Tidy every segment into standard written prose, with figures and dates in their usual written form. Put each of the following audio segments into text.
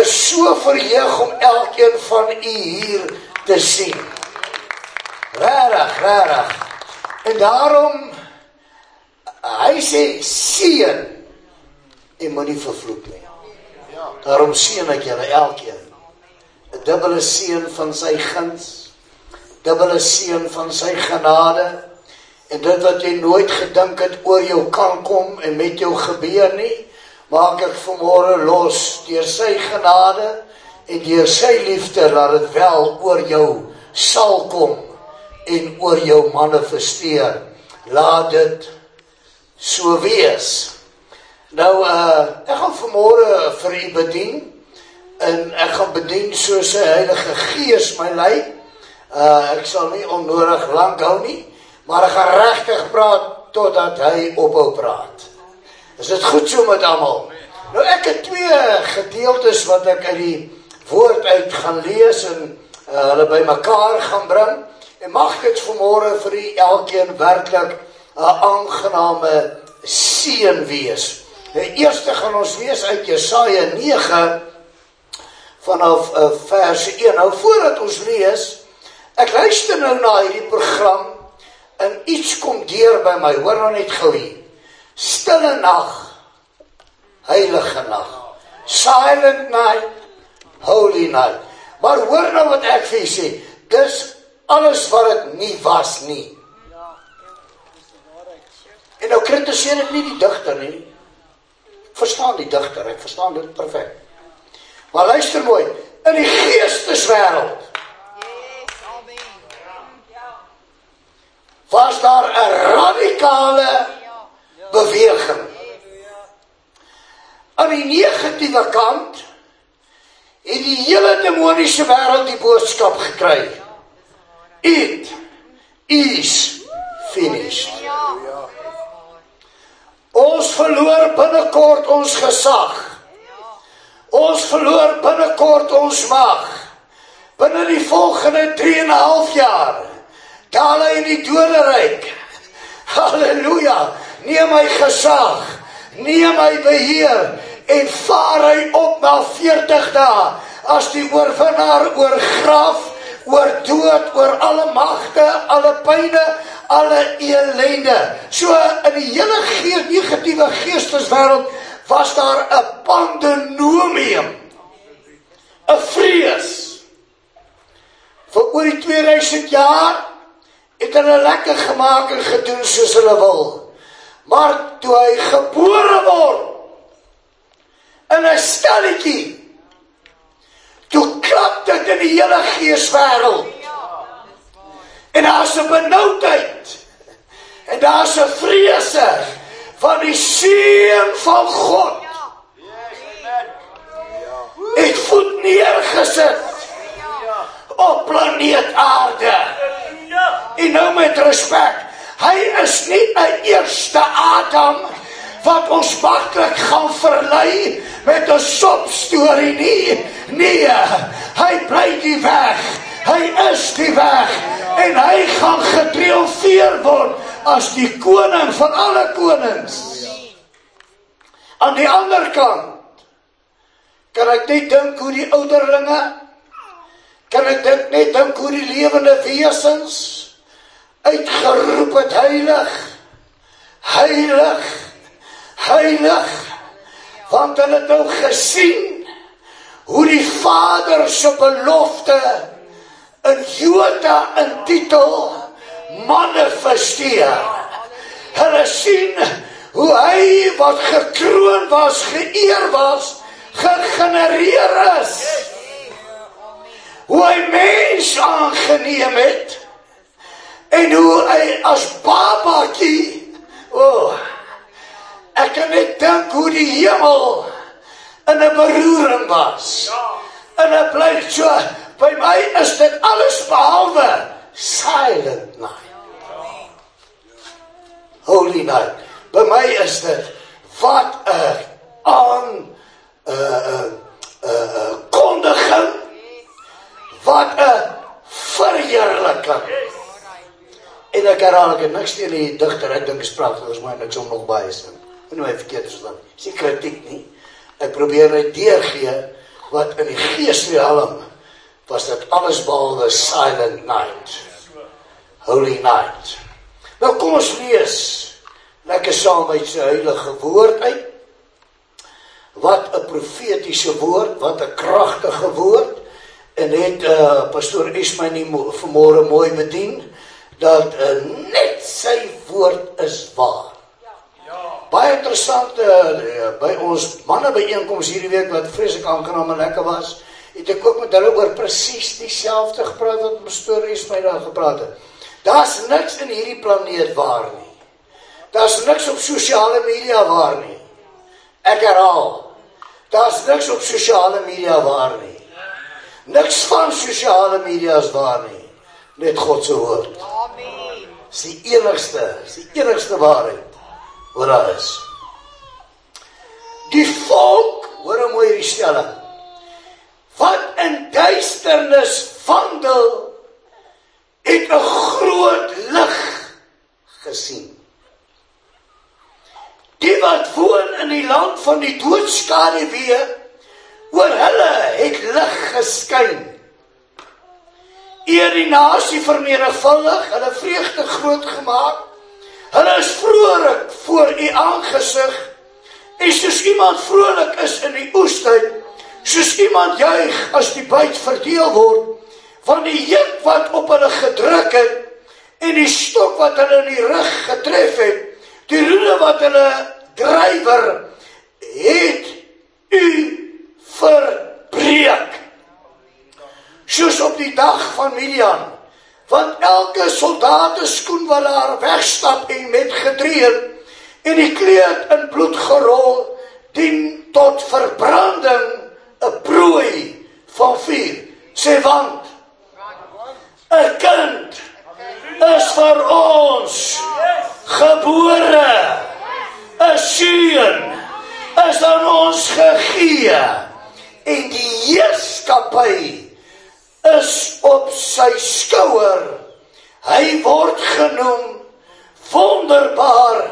is so verheug om elkeen van u hier te sien. Regtig. En daarom, hy sê, seën, en moet nie vervloek nie. Daarom seën ek julle elkeen. 'n dubbele seën van sy guns, dubbele seën van sy genade, en dit wat jy nooit gedink het oor jou kan kom en met jou gebeur nie, maak ek vanmôre los deur sy genade en deur sy liefde, laat dit wel oor jou sal kom en oor jou manifesteer. Laat dit so wees. Nou, ek gaan vanmôre vir u bedien, en ek gaan bedien soos sy Heilige Gees my lei. Ek sal nie onnodig lank hou nie, maar ek gaan regtig praat totdat hy ophou praat. Is dit goed so met almal? Nou, ek het 2 gedeeltes wat ek uit die woord uit gaan lees en hulle by mekaar gaan bring, en mag dit vanmôre vir u elkeen werklik 'n aangename seën wees. Nou, eerste gaan ons lees uit Jesaja 9 vanaf vers 1. Nou, voordat ons lees, ek luister nou na hierdie program en iets kom deur by my, hoor nou net gou hier. Stille nag, heilige nag, silent night, holy night. Maar hoor nou wat ek vir u sê, dis alles wat het nie was nie. En nou kritiseer ek nie die digter nie. Ek verstaan die digter, ek verstaan dit perfek. Maar luister mooi, in die geesteswêreld was daar 'n radikale beweging. Aan die negatiewe kant het die hele demoniese wêreld die boodskap gekry. It is finished. Ons verloor binnekort ons gesag. Ons verloor binnekort ons mag. Binne die volgende 3,5 jaar daal hy in die doderyk. Halleluja. Neem my gesag, neem my beheer en vaar hy op na 40 dae as die oorwinnaar oor graf, oor dood, oor alle magte, alle pyne, alle ellende. So in die hele negatiewe geesteswêreld was daar 'n pandenomium, 'n vrees. Vir oor die 2000 jaar het hulle lekker gemaak en gedoen soos hulle wil. Maar toe hy gebore word in 'n stelletjie, toe klap dit in die hele geeswêreld. En daar's 'n benoudheid, en daar's 'n vrese van die seun van God. Het voet neergesit op planeet aarde. En nou met respek, hy is nie 'n eerste Adam wat ons maklik gaan verlei met 'n sopstorie nie. Nee, hy bly die weg. Hy is die weg. En hy gaan getriomfeer word as die koning van alle konings. Aan die ander kant kan ek net dink hoe die ouderlinge, kan ek net dink hoe die lewende wesens uitgeroep het, heilig, heilig, heilig, want hulle het nou gesien hoe die Vader se belofte in Jota in titel manifesteer. Hulle sien hoe hy wat gekroon was, geëer was, gegenereer is. Hoe hy mens aangeneem het, en hoe hy as babatjie, ek kan net dink hoe die hemel in 'n beroering was. En ek bly so, by my is dit alles behalwe silent night, holy night. By my is dit, wat 'n kondiging, wat 'n verheerliking. En ek herhaal, ek het niks teen die digter, ek dink is pragtig, is my niks om nog baie sin. En nou my verkeerd verstaan, is nie kritiek nie. Ek probeer net deurgee wat in die geesrealm was dit alles behalwe silent night, holy night. Nou kom ons lees lekker saam uit sy heilige woord uit. Wat 'n profetiese woord, wat 'n kragtige woord. En het pastoor Esmy nie vanmôre mooi bedien dat net sy woord is waar. Baie interessant, by ons mannebyeenkoms hierdie week, wat vreeslik aangenaam en lekker was, het ek ook met hulle oor presies dieselfde gepraat wat pastoor Esmy daar gepraat het. Daar's niks in hierdie planeet waar nie. Daar's niks op sosiale media waar nie. Ek herhaal, daar's niks op sosiale media waar nie. Niks van sosiale media is waar nie. Net God se woord. Amen. Dis die enigste waarheid wat daar is. Die volk, hoor mooi hierdie stelling, wat in duisternis wandel, het 'n groot lig gesien. Die wat woon in die land van die doodskaduwee, oor hulle het lig geskyn. Eer die nasie vermenigvuldig, hulle vreugde groot gemaak. Hulle is vrolik voor u aangesig. En soos iemand vrolik is in die oestyd, soos iemand juig as die byt verdeel word, van die juk wat op hulle gedruk het, en die stok wat hulle in die rug getref het, die roede wat hulle drywer, het u verbreek. Soos op die dag van Midian, want elke soldatenskoen wat daar wegstap en met gedreun, en die kleed in bloed gerol, dien tot verbranding, 'n prooi van vuur. Sê want, 'n kind is vir ons gebore, 'n seun is aan ons gegee, en die heerskappy is op sy skouer. Hy word genoem wonderbaar,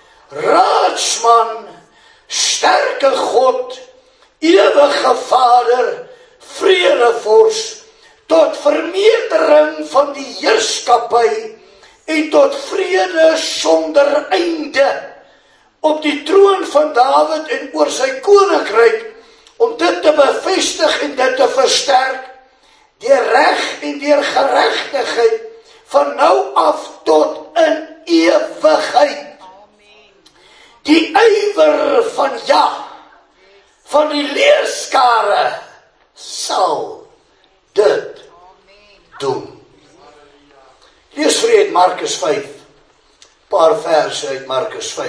raadsman, sterke God, ewige Vader, vredevors, tot vermeerdering van die heerskappy en tot vrede sonder einde, op die troon van Dawid en oor sy koninkryk, om dit te bevestig en dit te versterk, deur reg en deur geregtigheid, van nou af tot in ewigheid. Die ywer van van die leerskare, sal dit doen. Lees vir uit Markus 5, paar verse uit Markus 5.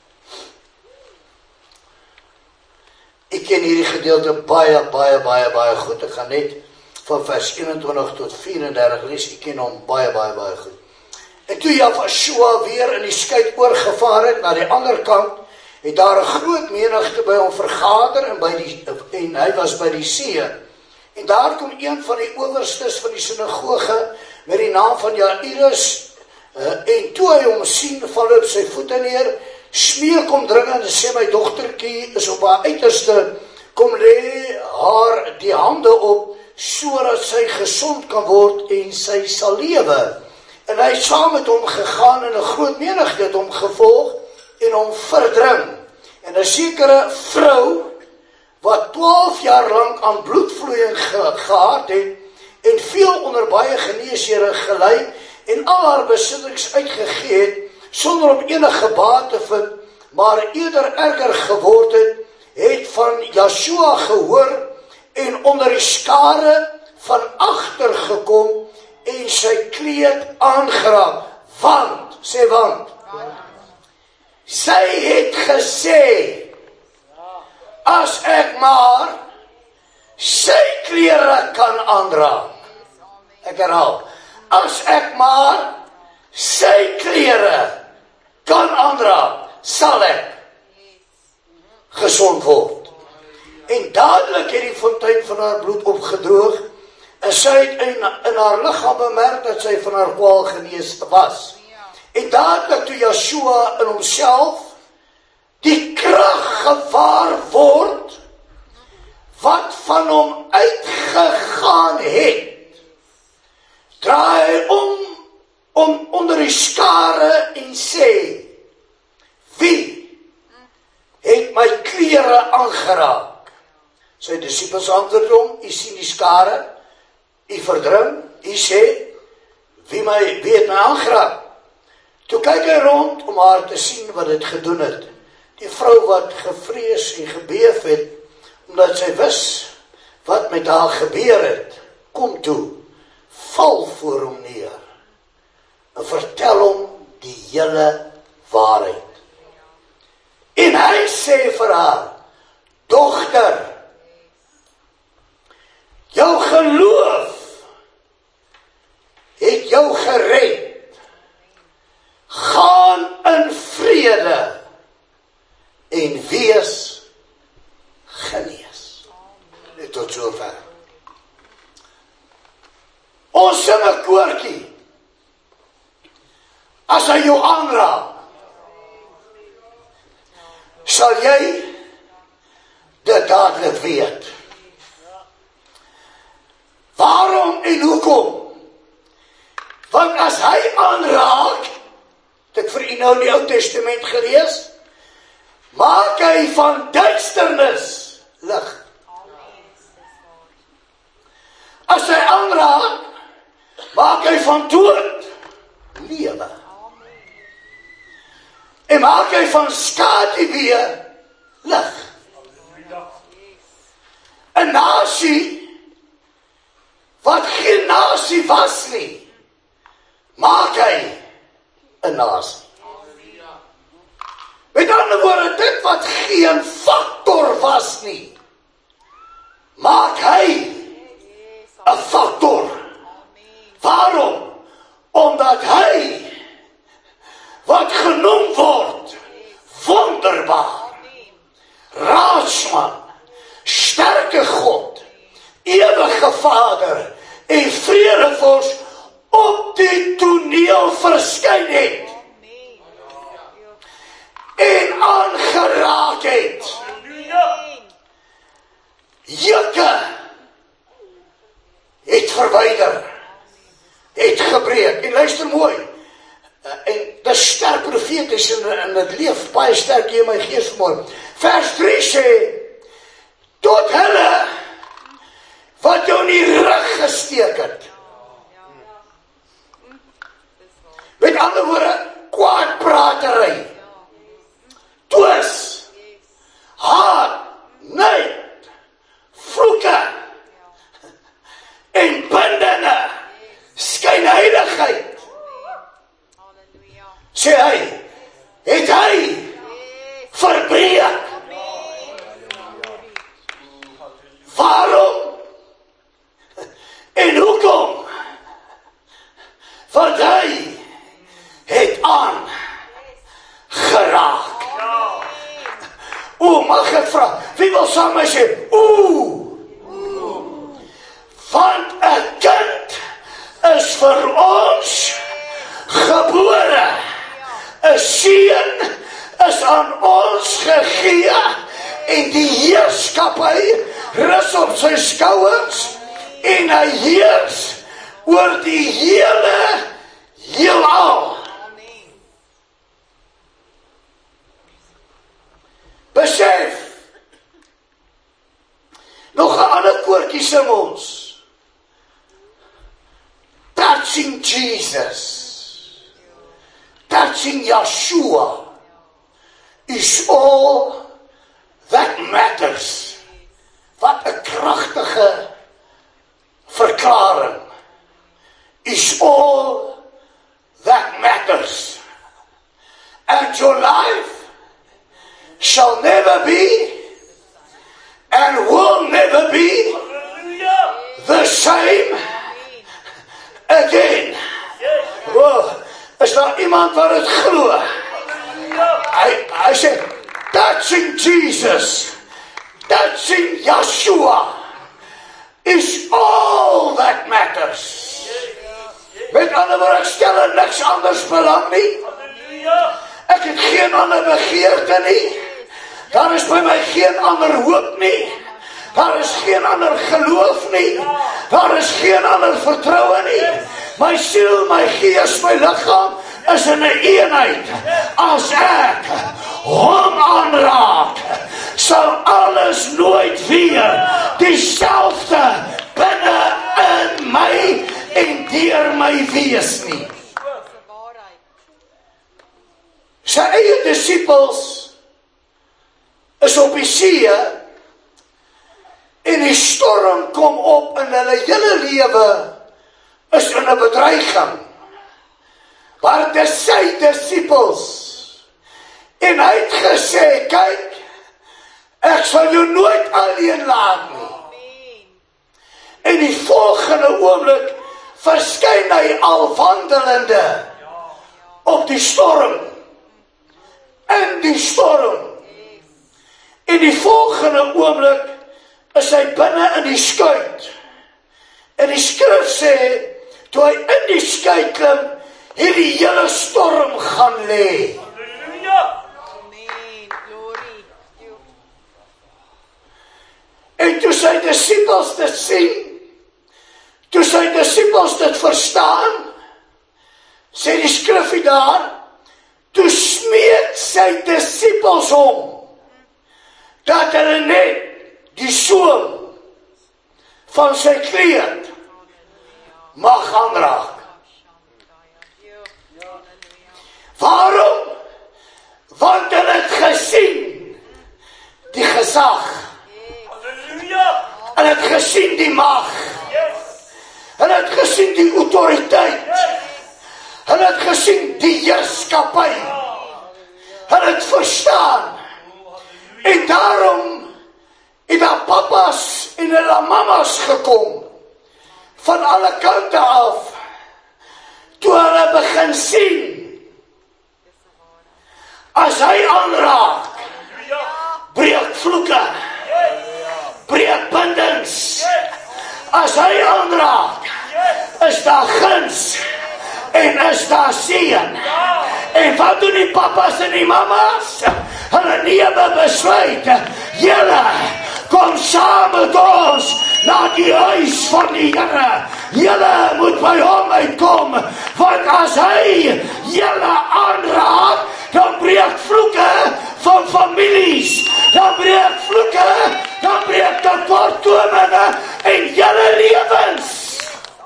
Ek ken hierdie gedeelte baie goed. Ek gaan net van vers 21 tot 34 lees. Ek ken hom baie goed. En toe Joshua weer in die skei oorgevaar het na die ander kant, het daar 'n groot menigte by hom vergader en hy was by die see. En daar kom een van die owerstes van die sinagoge met die naam van Jairus, en toe hy hom sien, val op sy voete neer, smeek hom dringend en sê, my dogtertjie is op haar uiterste, kom lê haar die hande op, sodat sy gesond kan word en sy sal lewe. En hy het saam met hom gegaan en 'n groot menigte het hom gevolg en hom verdring. En 'n sekere vrou, wat 12 jaar lang aan bloedvloeiing gehad het, en veel onder baie geneesere gelei, en al haar besittings uitgegee het, sonder om enige baat te vind, maar eerder erger geword het van Joshua gehoor, en onder die skare van agter gekom, en sy kleed aangeraak, want, sê want, sy het gesê, as ek maar sy klere kan aanraak. Ek herhaal, as ek maar sy klere kan aanraak, sal ek gesond word. En dadelik het die fontein van haar bloed opgedroog, en sy het in haar liggaam bemerk dat sy van haar kwaal genees was. En dadelik toe Joshua in homself die krag gewaar word, wat van hom uitgegaan het, draai om onder die skare en sê, wie het my klere aangeraak? Sy disippels antwoord hom, u sien die skare, u verdring, u sê, wie het my aangeraak? Toe kyk hy rond om haar te sien wat het gedoen het. Die vrou wat gevrees en gebeef het, omdat sy wis wat met haar gebeur het, kom toe, val voor hom neer, en vertel hom die hele waarheid. En hy sê vir haar, dogter, jou geloof het jou gered, gaan in vrede en wees genees. Net tot sover. Ons sing 'n koortjie. As hy jou aanraak, sal jy dit dadelik weet. Waarom en hoekom? Want as hy aanraak, het ek vir u nou in die Ou Testament gelees, maak hy van duisternis lig. As hy aanraak, maak hy van dood lewe. En maak hy van skaduwee lig. 'n nasie wat geen nasie was nie, maak hy 'n nasie. Met ander woorde, dit wat geen faktor was nie, maak hy 'n faktor. Waarom? Omdat hy wat genoem word wonderbaar, raadsman, sterke God, ewige Vader en vredevors op die toneel verskyn het en aangeraak het. Jukke het verwyder, het gebreek. En luister mooi, en dit is sterk profeties en dit leef baie sterk in my gees vanmorgen. Vers 3 sê, tot hulle wat jou in die rug gesteek het. Met ander woorde, kwaadpratery, twis, haat, nait, vloeke en bindinge, skynheiligheid, sê hy, het hy verbreek. Waarom? En hoekom? Want hy het aangeraak. Mag ek vra, wie wil saam my sê? Want 'n kind is vir ons gebore. 'n seun is aan ons gegee en die heerskappy rus op sy skouers en hy heers oor die hele heelal. Besef, nog 'n ander koortjie sing ons. Touching Jesus, touching Yeshua is all that matters. Wat 'n kragtige verklaring. Is all that matters. And your life shall never be and will never be the same again. Is daar iemand wat het glo? Hy sê, touching Jesus, touching Yeshua is all that matters. Met ander woorde, ek stel er niks anders belang nie. Ek het geen ander begeerte nie. Daar is by my geen ander hoop nie. Daar is geen ander geloof nie. Daar is geen ander vertroue nie. My siel, my gees, my liggaam is in 'n eenheid. As ek hom aanraak, sal alles nooit weer dieselfde binne in my en deur my wees nie. Sy eie disippels is op die see en die storm kom op en hulle hele lewe is in 'n bedreiging. Maar dit is sy disippels en hy het gesê, kyk, ek sal jou nooit alleen laat nie. En die volgende oomblik verskyn hy al wandelende op die storm, in die storm. En die volgende oomblik is hy binne in die skuit. En die skrif sê, toe hy in die skuit klim, het die hele storm gaan lê. En toe sy disippels dit sien, toe sy disippels dit verstaan, sê die skrifie daar, toe smeek sy disippels hom, dat hulle net die soem van sy kleed mag aanraak. Waarom? Want hulle het gesien die gesag. Hulle het gesien die mag. Hulle het gesien die autoriteit. Hulle het gesien die heerskappy. Hulle het verstaan. En daarom het daar papas en hulle mamas gekom van alle kante af. Toe hulle begin sien, as hy aanraak, breek vloeke, breek bindings. As hy aanraak, is daar guns en is daar seën. En wat doen die papas en die mamas? Hulle neem 'n besluit. Julle kom saam met ons na die huis van die Here. Julle moet by hom uitkom, want as hy julle aanraak, dan breek vloeke van families, dan breek vloeke, dan breek tekortkominge en julle lewens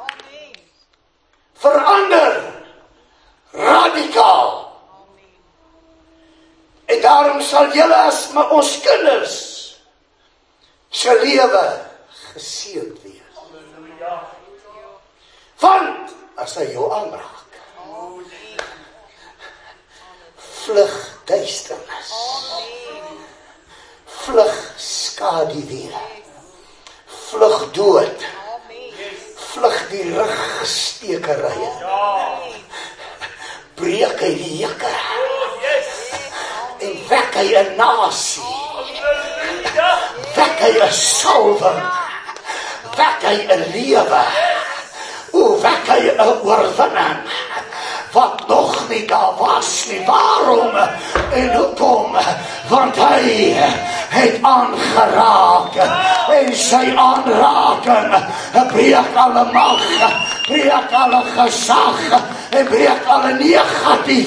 verander radikaal. En daarom sal julle as ons kinders se lewe geseënd wees. Want as hy jou aanraak, vlug duisternis, vlug skaduwee, vlug dood, vlug die rugstekerye, breek hy die jukke en wek hy 'n nasie, wek hy 'n salwing, wek hy 'n lewe, wek hy 'n oorwinning wat nog nie daar was nie. Waarom en hoekom? Want hy het aangeraak en sy aanraking breek alle mag, breek alle gesag en breek alle negatief.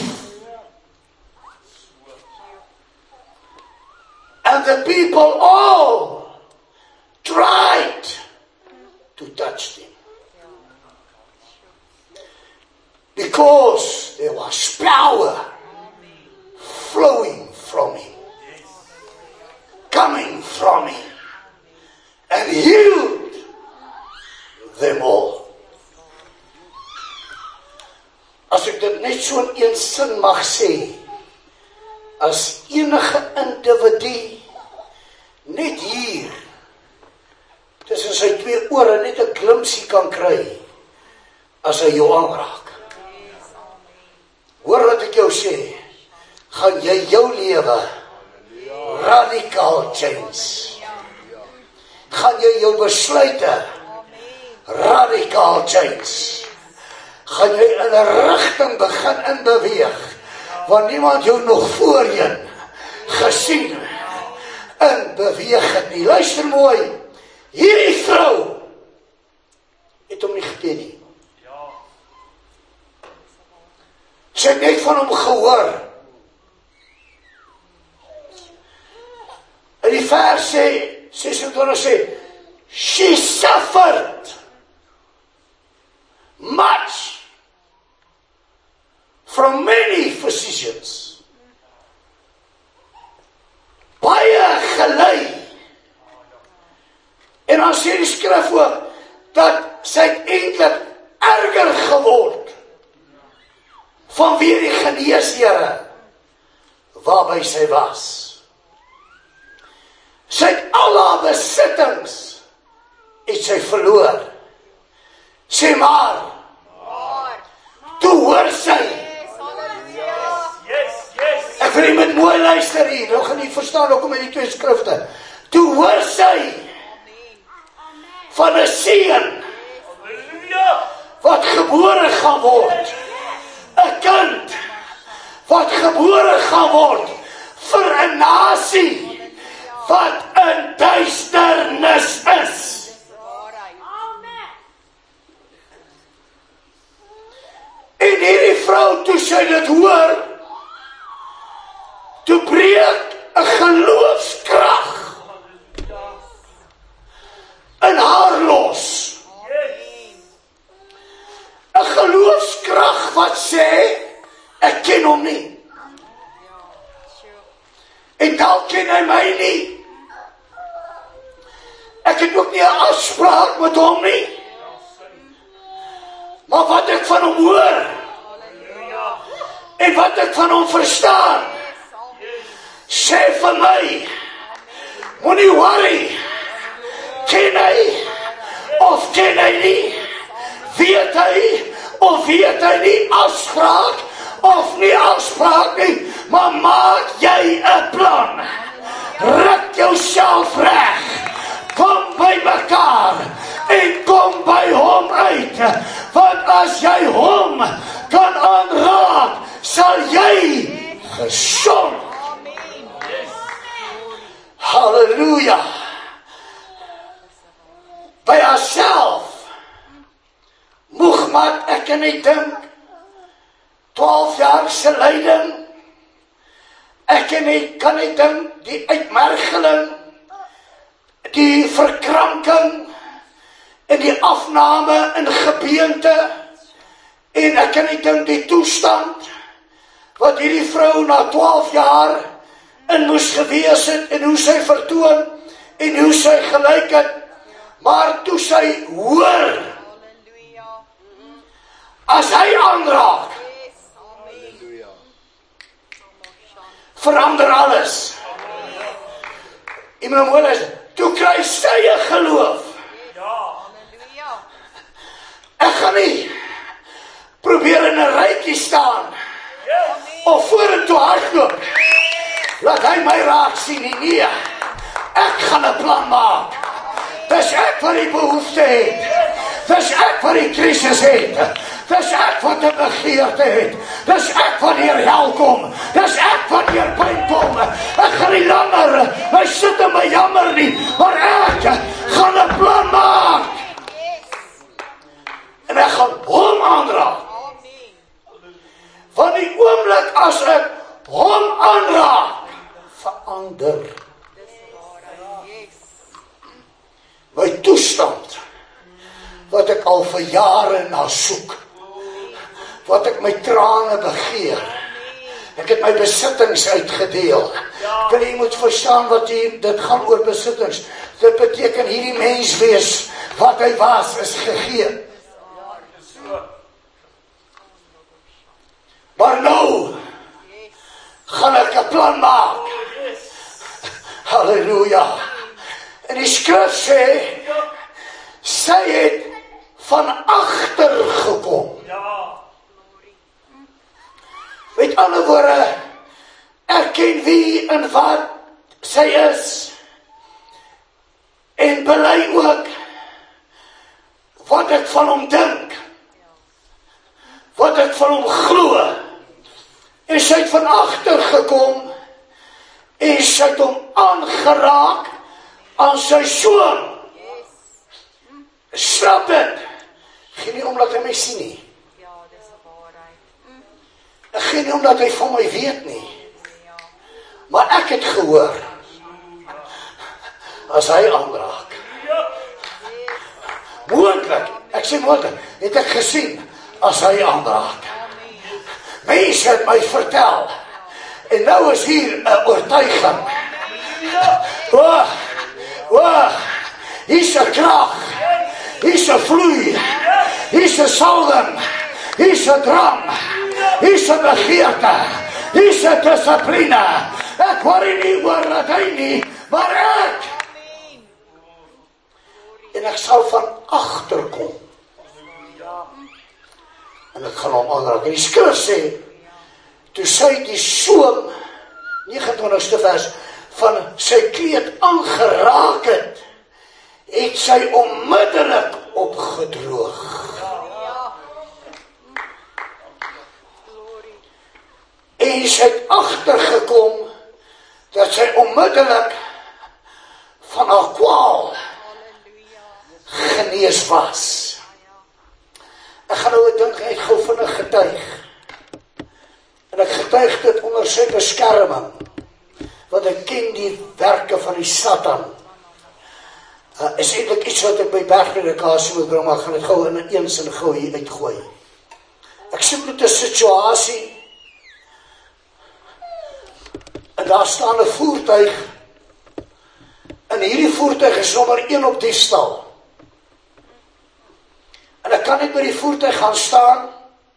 And the people all tried to touch him. Because there was power flowing from him, coming from him, and healed them all. As ek dit net so in een sin mag sê, as enige individu net hier tussen sy twee ore net 'n glimpsie kan kry, as hy jou aanraak. Hoor wat ek jou sê, gaan jy jou lewe radikaal change. Gaan jy jou besluite radikaal change. Gaan jy in 'n rigting begin inbeweeg, waar niemand jou nog voorheen gesien in beweeg het nie. Luister mooi, Hierdie vrou het hom nie geken nie. Sy het net van hom gehoor. En die vers sê, 26 sê, she suffered much from many physicians. Baie gelei. En dan sê die skrif ook, dat sy eintlik erger geword, vanweer die geneeshere, waarby sy was. Sy het al haar besittings, het sy verloor. Sê maar, toe hoor sy. Ek wil nie met mooi luister hier, nou gaan nie verstaan ook met die twee skrifte. Toe hoor sy, van 'n seun, wat gebore gaan word. 'n kind, wat gebore gaan word, vir 'n nasie, wat in duisternis is. En hierdie vrou, toe sy dit hoor, toe breek 'n geloofskrag in haar los. 'n geloofskrag wat sê, ek ken hom nie. En dalk ken hy my nie. Ek het ook nie 'n afspraak met hom nie. Maar wat ek van hom hoor, en wat ek van hom verstaan, sê vir my, moenie worry, ken hy, of ken hy nie, weet hy, of weet hy nie, afspraak, of nie afspraak nie, maar maak jy 'n plan, ruk jouself reg, kom by mekaar, en kom by hom uit, want as jy hom kan aanraak, sal jy gesond. Halleluja. By haarself, moeg maar ek en ek dink, 12 jaar se lyding, ek en ek kan ek dink, die uitmergeling, die verkranking, en die afname in gebeente, en ek kan ek dink die toestand, wat hierdie vrou na 12 jaar in moes gewees het, en hoe sy vertoon, en hoe sy gelyk het, maar toe sy hoor, as hy aanraak, verander alles. Iemand moet is, toe kry sy 'n geloof. Ek gaan nie probeer in 'n rytjie staan, of vorentoe hardloop, laat hy my raak sien nie. Nee, ek gaan 'n plan maak. Dis ek wat die behoefte het. Dis ek wat die krisis het. Dis ek wat die begeerte het. Dis ek wat hier hel kom. Dis ek wat hier pyn kom. Ek gaan nie langer my sit en my jammer nie, maar ek gaan 'n plan maak. En ek gaan hom aanraak. Van die oomblik as ek hom aanraak, verander my toestand, wat ek al vir jare na soek, wat ek my trane begeer. Ek het my besittings uitgedeel. Kan jy moet verstaan wat hier, dit gaan oor besittings. Dit beteken hierdie mens wees, wat hy was, is gegee. Maar nou, gaan ek 'n plan maak. Halleluja. En die skrif sê, sy het van agter gekom. Met ander woorde, erken wie en wat sy is, en bely ook wat ek van hom dink, wat ek van hom glo, en sy het van agter gekom, en sy het hom aangeraak aan sy soon. snap dit. Geen nie omdat hy my sien nie. Geen nie omdat hy van my weet nie. Maar ek het gehoor, as hy aanraak, moontlik, ek sê moontlik, het ek gesien, as hy aanraak. Mense het my vertel, en nou is hier 'n oortuiging. Hier's 'n krag, hier's 'n vloei, hier's 'n salwing, hier's 'n drang, hier's 'n begeerte, hier's 'n dissipline. Ek worry nie oor dat hy nie, maar ek. En ek sal van agterkom. En ek gaan hom aanraak. En die skrif sê, toe sy die soem, 29ste vers, van sy kleed aangeraak het, het sy onmiddellik opgedroog. En sy het agtergekom, dat sy onmiddellik van haar kwaal genees was. Ek gaan nou 'n ding uit gou vinnig getuig. En ek getuig dit onder sy beskerming, want ek ken die werke van die Satan. Is eintlik iets wat ek by bergpredikasie moet bring, maar ek gaan dit gou in een sin gou hier uitgooi. Ek sien met 'n situasie, en daar staan 'n voertuig, en hierdie voertuig is nommer 1 op diefstal. En ek kan net by die voertuig gaan staan,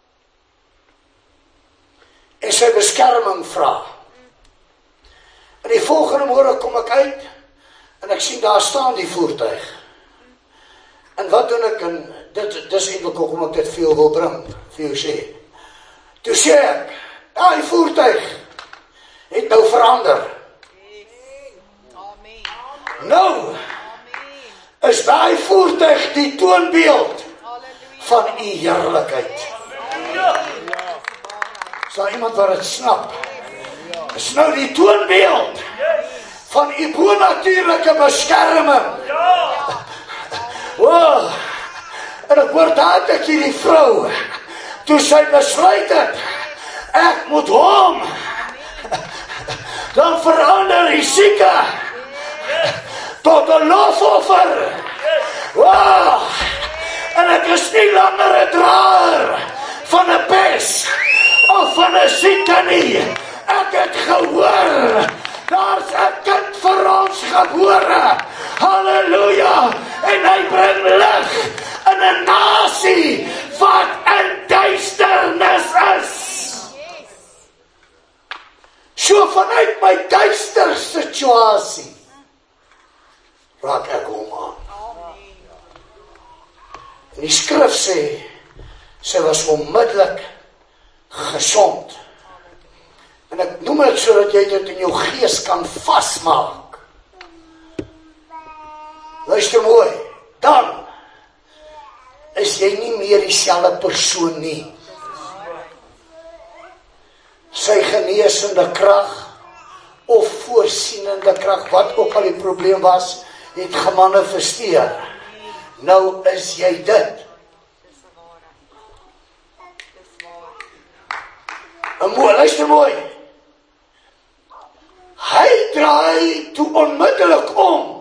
en sy beskerming vra. En die volgende môre kom ek uit, en ek sien daar staan die voertuig. En wat doen ek? En dis eintlik hoekom ek dit veel wil bring, vir jou sê. Toe sê ek, die voertuig het nou verander. Nou is daai voertuig die toonbeeld van u heerlikheid. Is daar iemand wat dit snap? Is nou die toonbeeld van u bonatuurlike beskerming. En ek hoor dat ek hierdie vrou, toe sy besluit het, ek moet hom, dan verander die sieke tot 'n lofoffer. En ek is nie langer 'n draer van 'n pes of van 'n sieke nie. Ek het gehoor, daar's 'n kind vir ons gebore. Halleluja! En hy bring lig in 'n nasie wat in duisternis is. So vanuit my duister situasie raak ek hom aan. En die skrif sê, sy was onmiddellik gesond. En ek noem dit sodat jy dit in jou gees kan vasmaak. Luister mooi, dan is jy nie meer dieselfde persoon nie. Sy genesende krag of voorsienende krag, wat ook al die probleem was, het gemanifesteer. Nou is jy dit. En mooi, luister mooi. Hy draai toe onmiddellik om.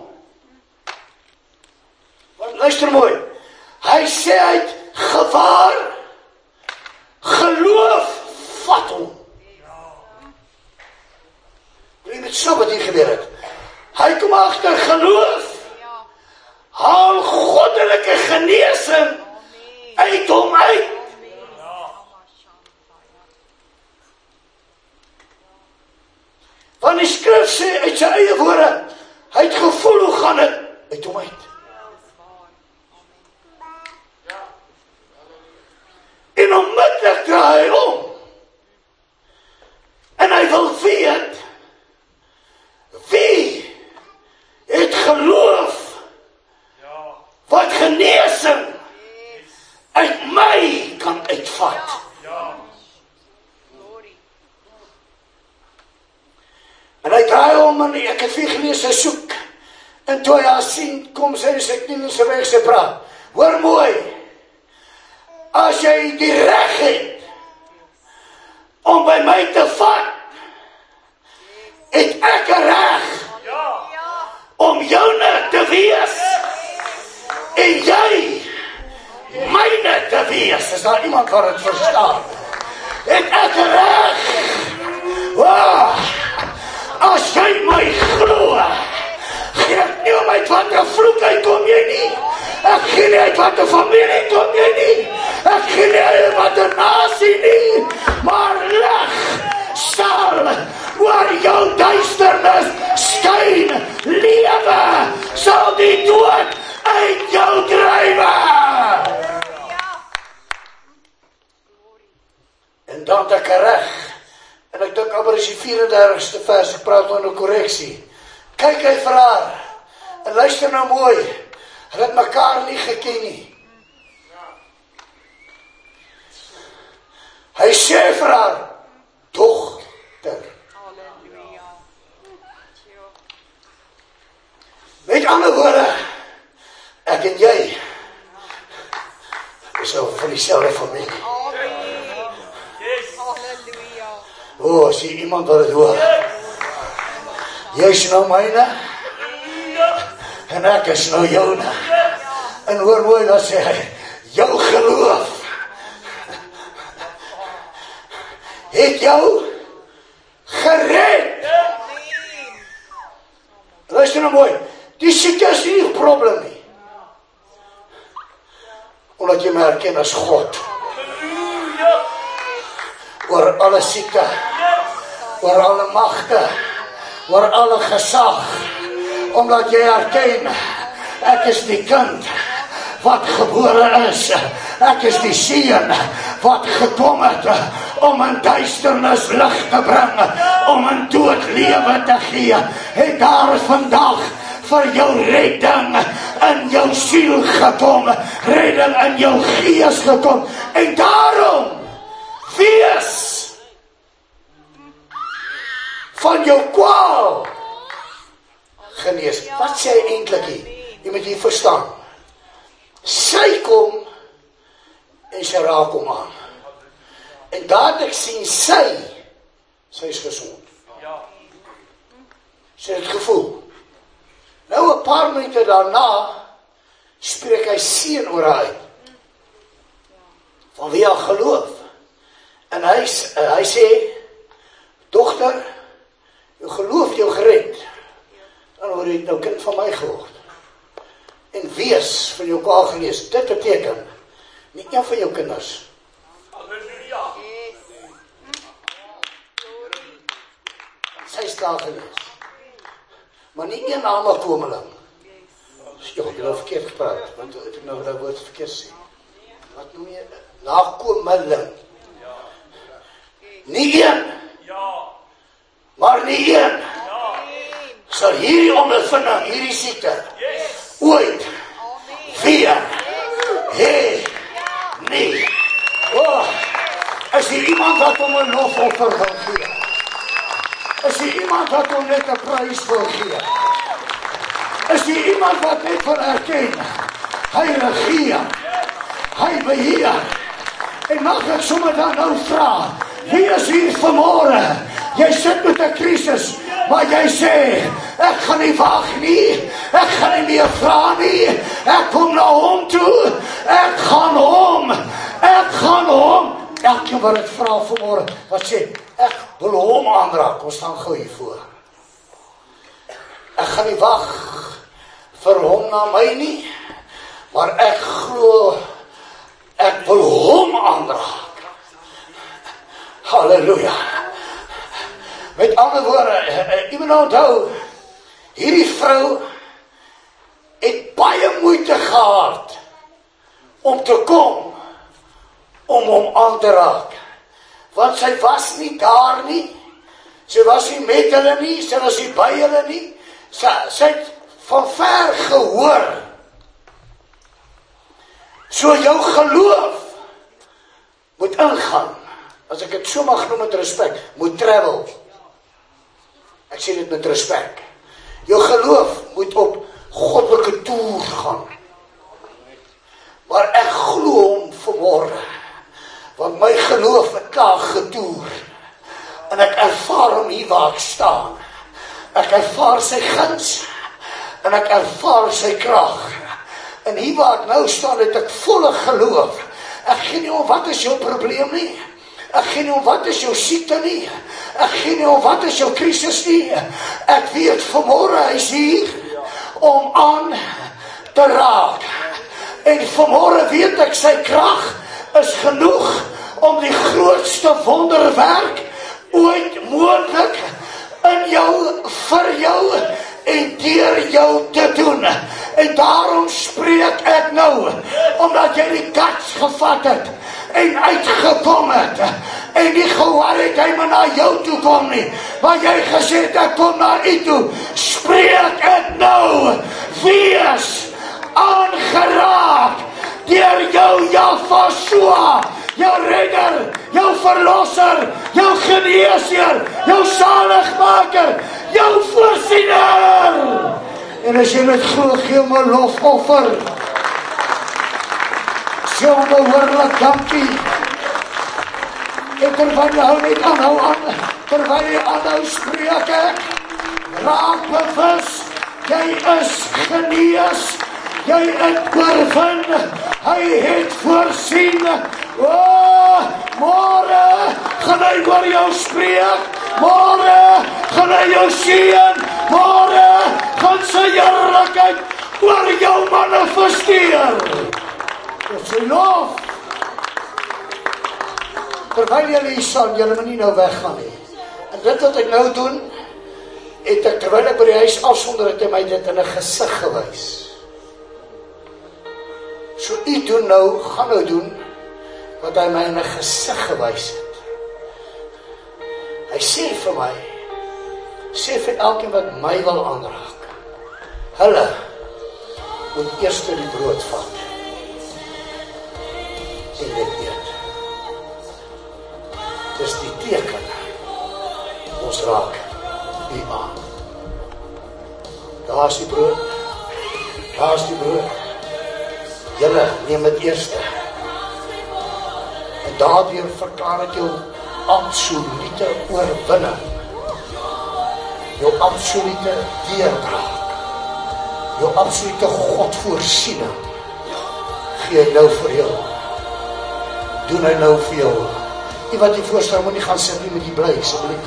Want luister mooi. Hy sê hy het gewaar, geloof vat hom. Jy moet snap wat hier gebeur het. Hy kom agter geloof. Haal goddelike genesing uit hom uit. Want die skrif sê uit sy eie woorde, hy het gevoel hoe gaan het uit hom uit. En onmiddellik draai hy om. En hy wil weet, wie het geloof wat genesing uit my kan uitvat. En hy draai om en ek het vir gelees, hy soek. En toe hy haar sien, kom sy en sy knie in sy weg, sy praat. Hoor mooi, as jy die reg het om by my te vat, het ek 'n reg om joune te wees en jy myne te wees. Is daar iemand wat het verstaan? Het ek 'n reg? As jy my glo, gee ek nie om uit wat 'n vloek uit kom jy nie. Ek gee nie uit wat 'n familie kom jy nie. Ek gee nie uit wat 'n nasie nie. Maar lig sal oor jou duisternis skyn. Lewe sal die dood uit jou drywe. En dan het ek reg. En ek dink amper is die 34ste vers, ek praat nou 'n korreksie. Kyk hy vir haar, en luister nou mooi, hulle het mekaar nie geken nie. Hy sê vir haar, dogter. Met ander woorde, ek en jy is van dieselfde familie. As jy iemand wat het hoor, jy is nou myne, en ek is nou joune. En hoor mooi, dan sê hy, jou geloof het jou gered. Luister nou mooi, die siekte is nie 'n probleem nie, omdat jy my herken as God oor alle siekte, oor alle magte, oor alle gesag, omdat jy herken, ek is die kind wat gebore is, ek is die seun wat gekom het om in duisternis lig te bring, om in dood lewe te gee. Het daar vandag vir jou redding in jou siel gekom, redding in jou gees gekom, en daarom wees van jou kwaal genees. Wat sê hy eintlik hier? Jy moet hier verstaan. Sy kom en sy raak hom aan. En dadelik sien sy is gesond. Sy het gevoel. Nou 'n paar minute daarna spreek hy seën oor haar uit. Van wie haar geloof. En hy sê, dogter, jou geloof jou gered. Dan word jy nou kind van my geword. En wees van jou kwaal genees. Dit beteken, nie een van jou kinders. Sy is daar genees. Maar nie een nakomeling. Ja, ek het nou verkeerd gepraat, want ek nou dat woord verkeerd sê. Wat noem jy? Nakomeling. Nie een. Maar nie een. Sal hierdie ondervinding, hierdie siekte, ooit weer hê nie. Is hier iemand wat om 'n lofoffer wil gee? Is hier iemand wat om net 'n prys wil gee? Is hier iemand wat net wil erken? Hy regeer. Hy beheer. En mag ek sommer dan nou vra, wie is hier vanmôre? Jy sit met 'n krisis, maar jy sê, ek gaan nie wag nie, ek gaan nie meer vra nie, ek kom na hom toe, ek gaan hom. Elke wat het vra vanmôre, wat sê, ek wil hom aanraak, ons staan gou hiervoor. Ek gaan nie wag vir hom na my nie, maar ek glo, ek wil hom aanraak. Halleluja. Met ander woorde, jy moet onthou, hierdie vrou het baie moeite gehad om te kom, om hom aan te raak. Want sy was nie daar nie, sy was nie met hulle nie, sy was nie by hulle nie, sy het van ver gehoor. So jou geloof moet ingaan, as ek het so mag noem met respek, moet travel. Ek sê dit met respek. Jou geloof moet op goddelike toer gaan. geloof het klaar getoer. En ek ervaar hom hier waar ek staan. Ek ervaar sy guns. En ek ervaar sy krag. En hier waar ek nou staan, het ek volle geloof. Ek gee nie om wat is jou probleem nie. Ek gee nie om wat is jou siekte nie. Ek gee nie om wat is jou krisis nie. Ek weet vanmorgen hy is hier om aan te raak. En vanmorgen weet ek sy krag is genoeg om die grootste wonderwerk ooit moontlik in jou, vir jou en deur jou te doen. En daarom spreek ek nou, omdat jy die guts gevat het en uitgekom het en nie gehoor het hy maar na jou toe kom nie, maar jy gesê het ek kom na u toe, spreek ek nou, wees aangeraak deur jou Jahweh, jou redder, jou verlosser, jou geneesheer, jou zaligmaker, jou voorsiener. En as jy dit glo, gee my lofoffer. Sê hom behoorlik dankie. En terwyl jy hou net aan, terwyl jy aanhou spreek ek, raak bewus, jy is genees, jy het oorwin, hy het voorsien. Môre gaan hy oor jou spreek, môre gaan hy jou seën, môre gaan sy heerlikheid oor jou manifesteer. Dit is lof. Terwyl julle hier staan, julle moet nie nou weggaan nie. En dit wat ek nou doen, het ek terwyl ek by die huis afsonder, het hy my dit in 'n gesig gewys. So u doen nou, gaan nou doen, wat hy my in 'n gesig gewys het. Hy sê vir my, sê vir elkeen wat my wil aanraak, hulle moet eers die brood vat en dit eet. Dis die teken, ons raak u aan. Daar is die brood, daar is die brood. Julle neem het eerste. En daardeur verklaar ek jou absolute oorwinning. Jou absolute deurbraak. Jou absolute Godvoorsiening. Gee hy nou vir jou. Doen hy nou vir jou. Die wat die voorstel moet nie gaan sit nie, moet die bly, asseblief.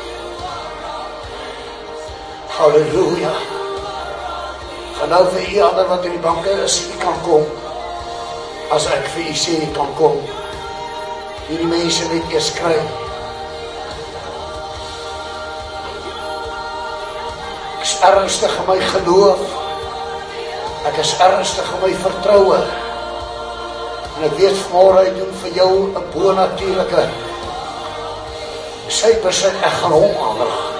Halleluja. Gaan nou vir u ander wat in die banke is, u kan kom. As ek vir u sê, u kan kom. Hierdie mense net eers kry. Ek is ernstig in my geloof. Ek is ernstig in my vertroue. En ek weet vanmorgen, hy doen vir jou 'n bonatuurlike. Sy besit, ek gaan hom aanraak.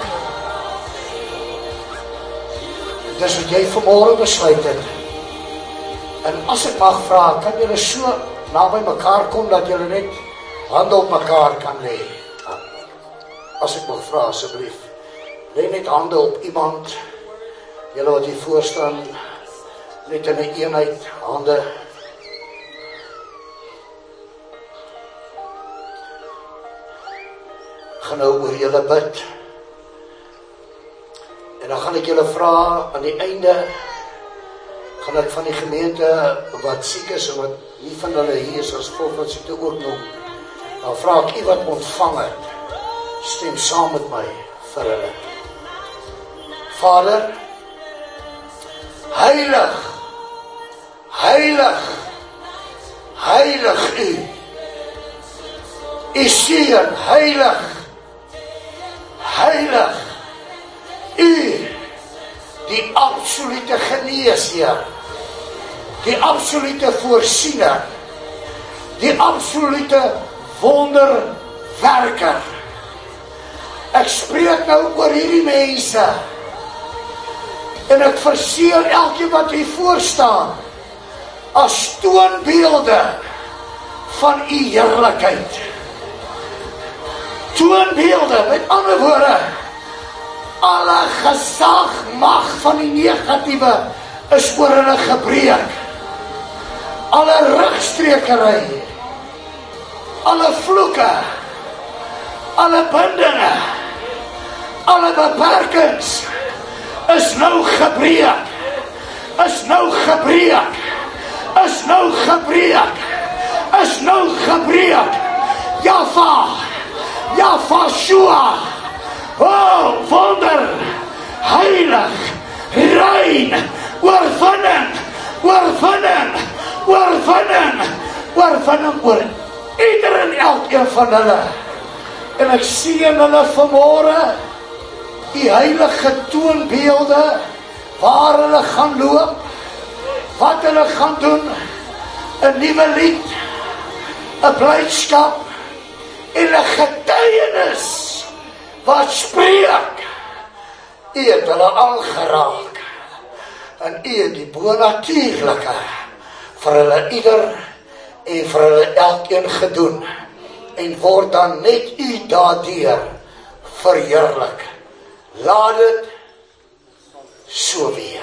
Dis wat jy vanmorgen besluit het. En as ek mag vra, kan julle so naby mekaar kom, dat julle net hande op mekaar kan lê. As ek mag vra, asseblief, lê net hande op iemand, julle wat hier voor staan, net in 'n eenheid, hande. Gaan nou oor julle bid. En dan gaan ek julle vra, aan die einde, gaan ek van die gemeente wat siek is, en wat nie van hulle hier is, as volk wat siekte ook noem, dan vra ek u wat ontvang het, stem saam met my vir hulle. Vader, heilig, heilig, heilig u. U seën, heilig, heilig, u, die absolute geneesheer, die absolute voorsiener, die absolute wonderwerker. Ek spreek nou oor hierdie mense, en ek verseël elkeen wat hier voor staan, as toonbeelde van u heerlikheid. Toonbeelde, met ander woorde, alle gesag, mag van die negatiewe is oor hulle gebreek. Alle rugstrekerij, alle vloeke, alle bindinge, alle beperkings is nou gebreek. Is nou gebreek. Is nou gebreek. Is nou gebreek. Java Shua. Oh, wonder, heilig, rein, oorwinning oor ieder en elkeen van hulle. En ek sien hulle vanmôre, die heilige toonbeelde, waar hulle gaan loop, wat hulle gaan doen, 'n nuwe lied, 'n blydskap en 'n getuienis wat spreek. U het hulle aangeraak en u het die bonatuurlike vir hulle ieder en vir hulle elkeen gedoen en word dan net u daardeur verheerlik. Laat dit so wees.